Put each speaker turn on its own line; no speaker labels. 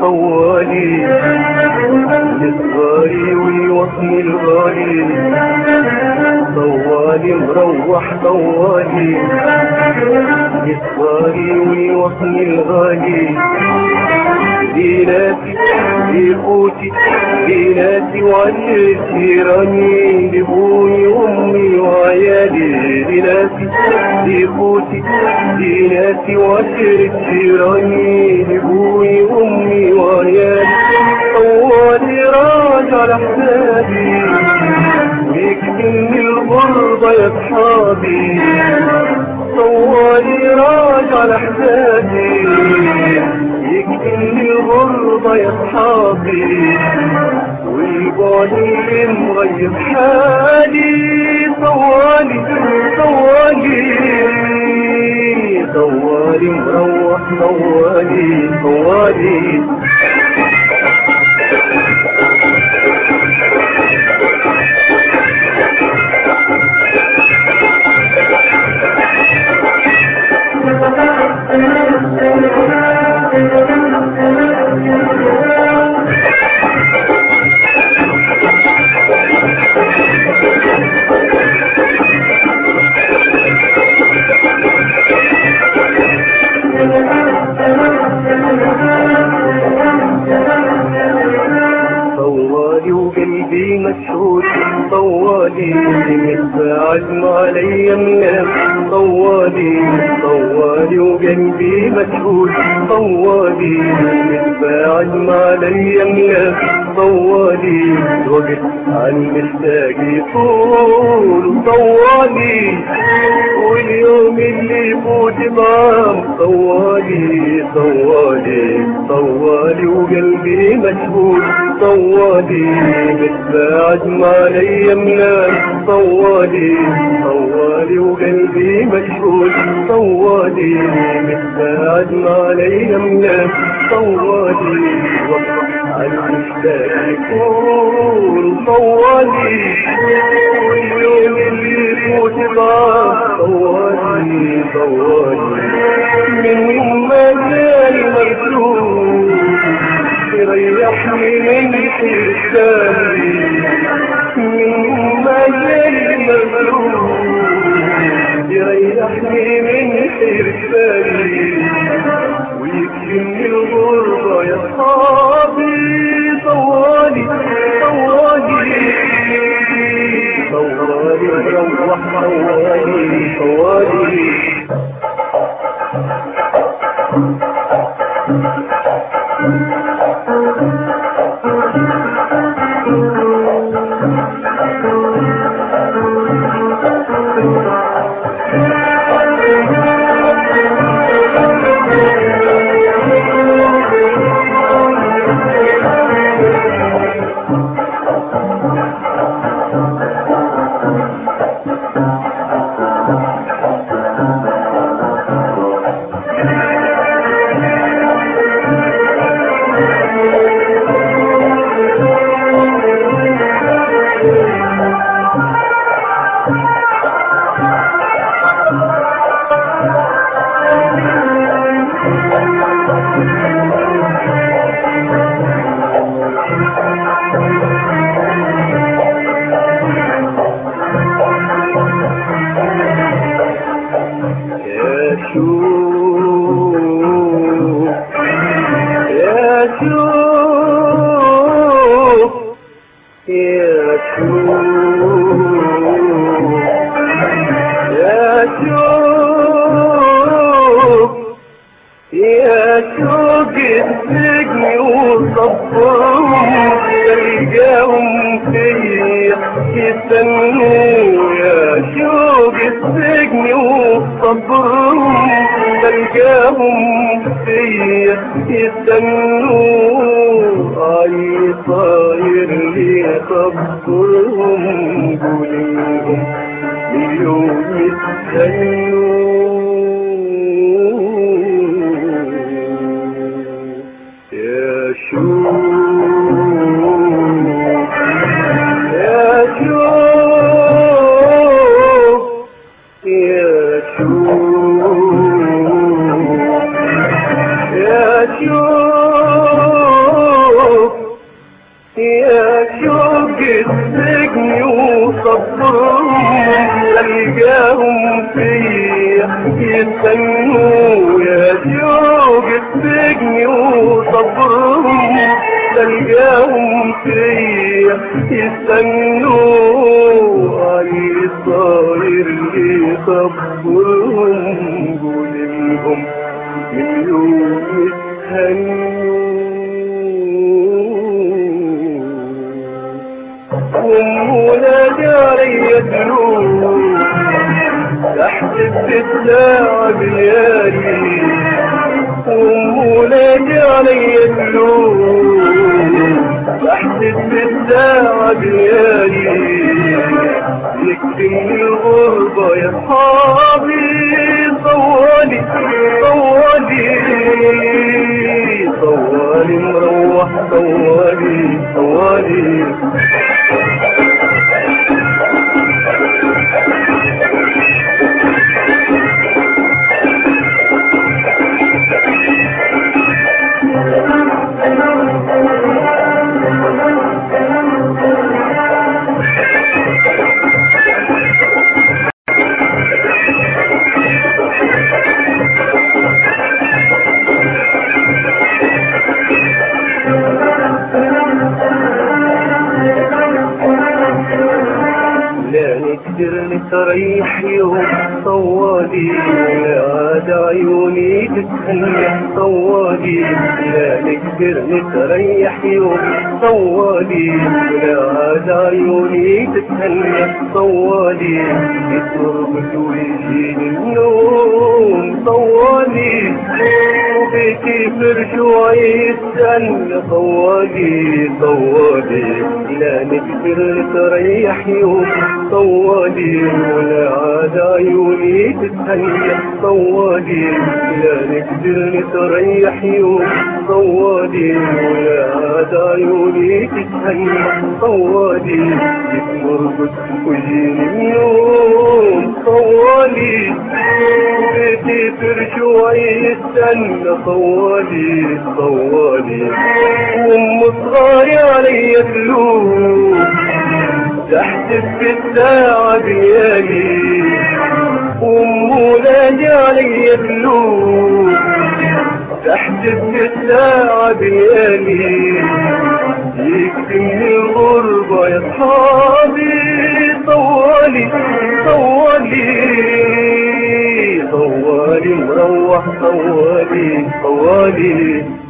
طوالي لصغاري ويوصني الغالي طوالي مروح طوالي لصغاري ويوصني الغالي ديناتي لإخوتي ديناتي وعشرة جيراني لأبوي وأمي وعيالي ديناتي لإخوتي ديناتي وعشرة جيراني لأبوي وأمي وعيالي طوالي راجع لحسابي ويكفيني الغربة يا صحابي طوالي راجع لحسابي يكفيني الغربة يا صحابي والبعد اللي مغيب حالي طوالي طوالي طوالي مروح طوالي طوالي طوالي وقلبي مشهود طوالي متباعد علي منام طوالي طوالي وقلبي مشهود طوالي متباعد علي منام طوالي الوقت عن مشتاق يطول طوالي واليوم اللي يفوت ضام طوالي طوالي طوالي وقلبي مشهود طوالي متباعد علي منام طوالي طوالي وقلبي مشهود طوالي متباعد علي منام طوالي عن مشتاق يكون طوالي واليوم اللي يفوت ضاع طوالي طوالي من يوم ما جاني مرسول يريحني من حرساني من يوم ما جاني مرسول يريحني من حرساني ويكفيني الغربة يا صحابي طوالي طوالي طوالي روح طوالي طوالي يا شوق السجن وصبرهم تلقاهم فيا يستنوا يا شوق السجن وصبرهم تلقاهم فيا يستنوا اي طاير لي صبرهم قولهم اليوم يستنوا يا شوق يا شوق يا شوق يا شوق صبرهم تلقاهم فيا يستنوا يا شوق السجن وصبرهم تلقاهم فيا يستنوا علي الصاير اللي صبرهم قول لهم من يوم يتهنوا ولادي علي تلوم تحت الساعة بليالي ولادي علي تلوم تحت الساعة بليالي يكتمني الغربة يا صحابي طوالي طوالي طوالي مروح طوالي طوالي نقدر نتريح يوم طوالي لا عاد عيوني تتهنى طوالي لا نقدر نتريح يوم طوالي لا عاد عيوني تتهنى طوالي يتربط ويجيني النوم طوالي وبيتي فرشو يستنى طوالي طوالي لا نقدر نتريح يوم طوالي ولا عاد عيوني تتهنى طوالي لا نقدر نتريح يوم طوالي ولا عاد عيوني تتهنى طوالي يتمرقص ويجيني النوم طوالي بيتي فرشو يستنى طوالي طوالي وام صغاري علي تلوم تحت الساعة بليالي ولادي علي تلوم تحت الساعة بليالي يكتمني الغربة يا صحابي طوالي طوالي طوالي مروح طوالي طوالي